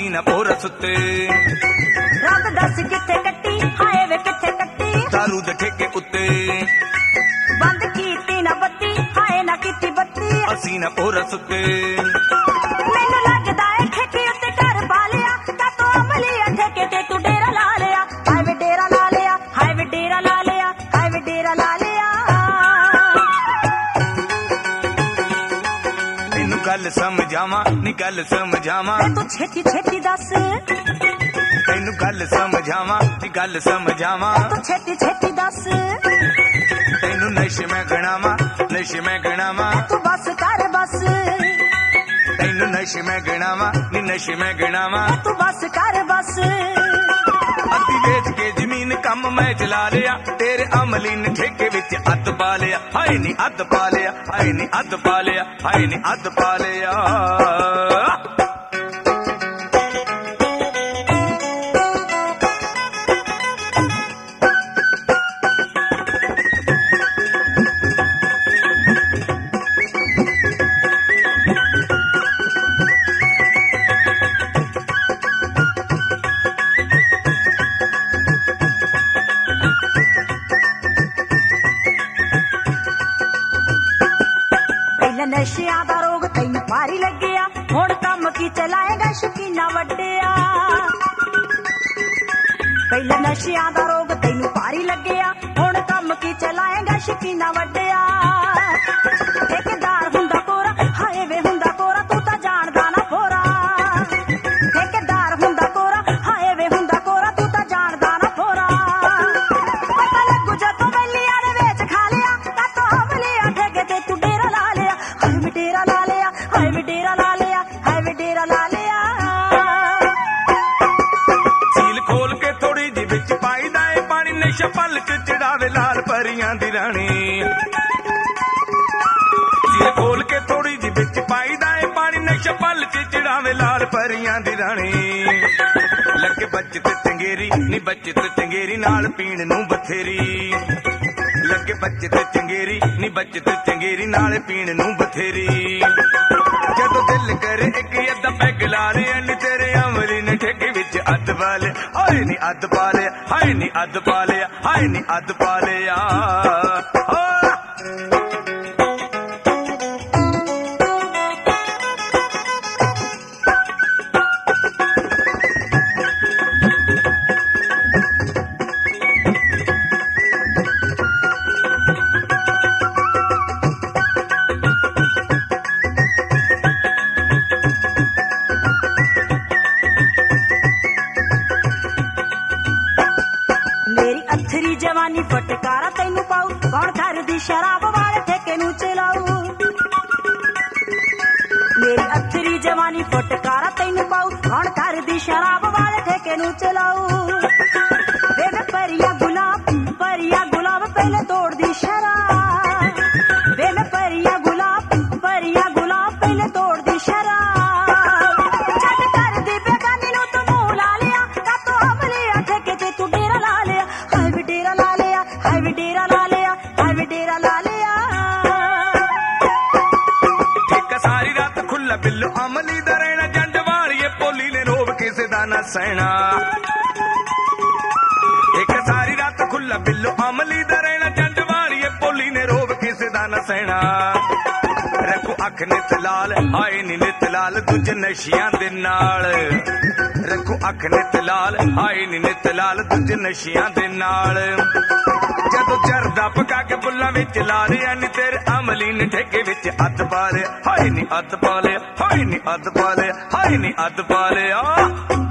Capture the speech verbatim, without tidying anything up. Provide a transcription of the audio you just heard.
ਅਸੀਂ ਨਾ ਭੋਰਾ ਸੁੱਤੇ। ਰਾਤ ਦੱਸ ਕਿੱਥੇ ਕੱਟੀ ਹਾਏ ਵੇ ਕਿੱਥੇ ਕੱਟੀ ਦਾਰੂ ਦੇ ਠੇਕੇ ਉੱਤੇ ਬੰਦ ਕੀਤੀ ਨਾ ਬੱਤੀ ਹਾਏ ਨਾ ਕੀਤੀ ਬੱਤੀ ਅਸੀਂ ਨਾ ਭੋਰਾ ਸੁੱਤੇ। ਮੈਨੂੰ ਲੱਗਦਾ ਏ ਠੇਕੇ ਉੱਤੇ ਘਰ ਪਾ ਲਿਆ ਤਾਂ ਤੂੰ ਅਮਲੀ ਆ ਠੇਕੇ ਤੇ ਤੂੰ ਡੇਰਾ ਲਾ ਲਿਆ ਹਾਏ ਵੇ ਡੇਰਾ ਲਾ ਲਿਆ ਹਾਏ ਵੇ ਡੇਰਾ ਲਾ ਲਿਆ ਹਾਏ ਵੇ ਡੇਰਾ ਲਾ ਲਿਆ। ਤੈਨੂੰ ਗੱਲ ਸਮਝਾਵਾਂ ਨੀ ਗੱਲ ਸਮਝਾਵਾਂ ਤੂੰ ਛੇਤੀ ਛੇਤੀ ਦੱਸ ਤੈਨੂੰ ਗੱਲ ਸਮਝਾਵਾਂ ਨੀ ਗੱਲ ਸਮਝਾਵਾਂ ਤੂੰ ਛੇਤੀ ਛੇਤੀ ਦੱਸ ਤੈਨੂੰ ਨਸ਼ੇ ਮੈਂ ਗਣਾਵਾਂ ਨਸ਼ੇ ਮੈਂ ਗਣਾਵਾਂ ਤੂੰ ਬਸ ਕਰ ਬਸ ਤੈਨੂੰ ਨਸ਼ੇ ਮੈਂ ਗਣਾਵਾਂ ਨੀ ਨਸ਼ੇ ਮੈਂ ਗਣਾਵਾਂ ਤੂੰ ਬਸ ਕਰ ਬਸ। ਅੱਧੀ ਵੇਚ ਕੇ ਜ਼ਮੀਨ ਕੰਮ ਮੈਂ ਚਲਾ ਲਿਆ ਤੇਰੇ ਅਮਲੀ ਨੇ ਠੇਕੇ ਵਿੱਚ ਅੱਧ ਪਾ ਲਿਆ ਹਾਏ ਨੀ ਅੱਧ ਪਾ ਲਿਆ ਹਾਏ ਨੀ ਅੱਧ ਪਾ ਲਿਆ ਹਾਏ ਨੀ ਅੱਧ ਪਾ ਲਿਆ। ਨਸ਼ਿਆਂ ਦਾ ਰੋਗ ਤੈਨੂੰ ਭਾਰੀ ਲੱਗਿਆ ਹੁਣ ਕੰਮ ਕੀ ਚਲਾਏਗਾ ਸ਼ਕੀਨਾ ਵੱਡਿਆ। ਪਹਿਲਾਂ ਨਸ਼ਿਆਂ ਦਾ ਰੋਗ ਤੈਨੂੰ ਭਾਰੀ ਲੱਗਿਆ ਹੁਣ ਕੰਮ ਕੀ ਚਲਾਏਗਾ ਸ਼ਕੀਨਾ ਵੱਡਿਆ। ਠੇਕੇਦਾਰ ਹੁੰਦਾ ਕੋਰਾ ਹਾਏ ਵੇ ਹੁੰਦਾ ਕੋਰਾ ਤੂੰ ਤਾਂ ਜਾਣਦਾ ਨਾ ਫੋਰਾ ਠੇਕੇਦਾਰ ਹੁੰਦਾ ਕੋਰਾ ਹਾਏ ਵੇ ਹੁੰਦਾ ਕੋਰਾ ਤੂੰ ਤਾਂ ਜਾਣਦਾ ਨਾ ਫੋਰਾ। ਪਤਾ ਲੱਗੂ ਜਦੋਂ ਬੈਲੀਆਂ ਦੇ ਵੇਚ ਖਾ ਲਿਆ ਤਾਂ ਤੂੰ ਹਮਲੀਆਂ ਠੇਕੇ ਤੇ ਤੂੰ ਡੇਰਾ ਲਾ ਲਿਆ ਹਾਏ ਵੇ ਡੇਰਾ ਲਾ ਲਿਆ ਹਾਏ ਵੇ ਡੇਰਾ ਲਾ ਲਿਆ ਹਾਏ ਵੇ ਡੇਰਾ ਲਾ ਲਿਆ। ਸੀਲ ਖੋਲ ਕੇ ਥੋੜੀ ਜਿਹੀ ਵਿੱਚ ਪਾਈਦਾ ਏ ਪਾਣੀ ਨਸ਼ਾ ਪਲ ਚ ਚੜਾਵੇ ਲਾਲ ਪਰੀਆਂ ਦੀ ਰਾਣੀ। ਸੀਲ ਖੋਲ ਕੇ ਥੋੜੀ ਜਿਹੀ ਵਿੱਚ ਪਾਈਦਾ ਏ ਪਾਣੀ ਨਸ਼ਾ ਪਲ ਚ ਚੜਾਵੇ ਲਾਲ ਪਰੀਆਂ ਦੀ ਰਾਣੀ। ਲੱਗੇ ਬੱਚਤ ਚੰਗੇਰੀ ਨੀ ਬੱਚਤ ਚੰਗੇਰੀ ਨਾਲ ਪੀਣ ਨੂੰ ਬਥੇਰੀ ਲੱਗੇ ਬੱਚਤ ਚੰਗੇਰੀ ਨੀ ਬੱਚਤ ਚੰਗੇਰੀ ਨਾਲ ਪੀਣ ਨੂੰ ਬਥੇਰੀ। ਜਦੋਂ ਦਿਲ ਕਰੇ ਇੱਕ ਅੱਧਾ ਪੈਗ ਲਾ ਲਿਆ ਨੀ ਤੇਰੇ ਅਮਲੀ ਨੇ ਠੇਕੇ ਵਿੱਚ ਅੱਧ ਪਾ ਲਿਆ ਹਾਏ ਨੀ ਅੱਧ ਪਾ ਲਿਆ ਹਾਏ ਨੀ ਅੱਧ ਪਾ ਲਿਆ ਹਾਏ ਨੀ ਅੱਧ ਪਾ ਲਿਆ। ਮੇਰੀ ਅੱਥਰੀ ਜਵਾਨੀ ਫਟਕਾਰਾ ਤੈਨੂੰ ਪਾਉ ਕੌਣ ਕਰਦੀ ਸ਼ਰਾਬ ਵਾਲੇ ਠੇਕੇ ਨੂੰ ਚਲਾਉ। ਮੇਰੀ ਅੱਥਰੀ ਜਵਾਨੀ ਫਟਕਾਰਾ ਤੈਨੂੰ ਪਾਉ ਕੌਣ ਕਰਦੀ ਸ਼ਰਾਬ ਵਾਲੇ ਠੇਕੇ ਨੂੰ ਚਲਾਉ। ਵੇ ਪਰੀਆ ਗੁਲਾਬ ਪਰੀਆ ਗੁਲਾਬ ਪਹਿਲੇ ਤੋੜਦੀ ਸ਼ਰਾਬ ਵੇ ਪਰੀਆ ਗੁਲਾਬ ਪਰੀਆ ਗੁਲਾਬ ਪਹਿਲੇ ਤੋੜਦੀ ਸ਼ਰਾਬ। ਜੱਟ ਕਰਦੀ ਬੇਗਾਨੀ ਨੂੰ ਤੂੰ ਮੂੰਹ ਲਾ ਲਿਆ ਤਾਂ ਤੂੰ ਹਮਲੀ ਆ ਠੇਕੇ ਤੇ ਤੂੰ ਡੇਰਾ ਲਾ ਲਿਆ ਹਾਏ ਵੇ ਡੇਰਾ ਲਾ ਲਿਆ ਹਾਏ ਵੇ ਡੇਰਾ ਲਾ ਲਿਆ ਹਾਏ ਵੇ ਡੇਰਾ ਲਾ ਲਿਆ। ਠੇਕਾ ਸਾਰੀ ਰਾਤ ਖੁੱਲਾ ਬਿੱਲੋ ਅਮਲੀ ਦਾ ਰਹਿਣਾ ਜੰਡ ਵਾਲੀਏ ਪੋਲੀ ਨੇ ਰੋਬ ਕਿਸੇ ਦਾ ਨਾ ਸਹਿਣਾ। ਠੇਕਾ ਸਾਰੀ ਰਾਤ ਖੁੱਲਾ ਬਿੱਲੋ ਅਮਲੀ ਦਾ ਰਹਿਣਾ ਜੰਡ ਵਾਲੀਏ ਪੋਲੀ ਨੇ ਰੋਬ ਕਿਸੇ ਦਾ ਨਾ ਸਹਿਣਾ। ਰੱਖੋ ਅੱਖ ਨਿਤ ਲਾਲ ਹਾਏ ਨੀ ਨਿਤ ਲਾਲ ਦੂਜੇ ਨਸ਼ਿਆਂ ਦੇ ਨਾਲ ਰੱਖੋ ਅੱਖ ਨਿਤ ਲਾਲ ਹਾਏ ਨੀ ਨਿਤ ਲਾਲ ਦੂਜੇ ਨਸ਼ਿਆਂ ਦੇ ਨਾਲ। ਜਦੋਂ ਜਰਦਾ ਪਕਾ ਕੇ ਬੁੱਲਾਂ ਵਿੱਚ ਲਾ ਲਿਆ ਨੀ ਤੇਰੇ ਅਮਲੀ ਨੇ ਠੇਕੇ ਵਿੱਚ ਅੱਧ ਪਾ ਲਿਆ ਹਾਏ ਨੀ ਅੱਧ ਪਾ ਲਿਆ ਹਾਏ ਨੀ ਅੱਧ ਪਾ ਲਿਆ ਹਾਏ ਨੀ ਅੱਧ ਪਾ ਲਿਆ।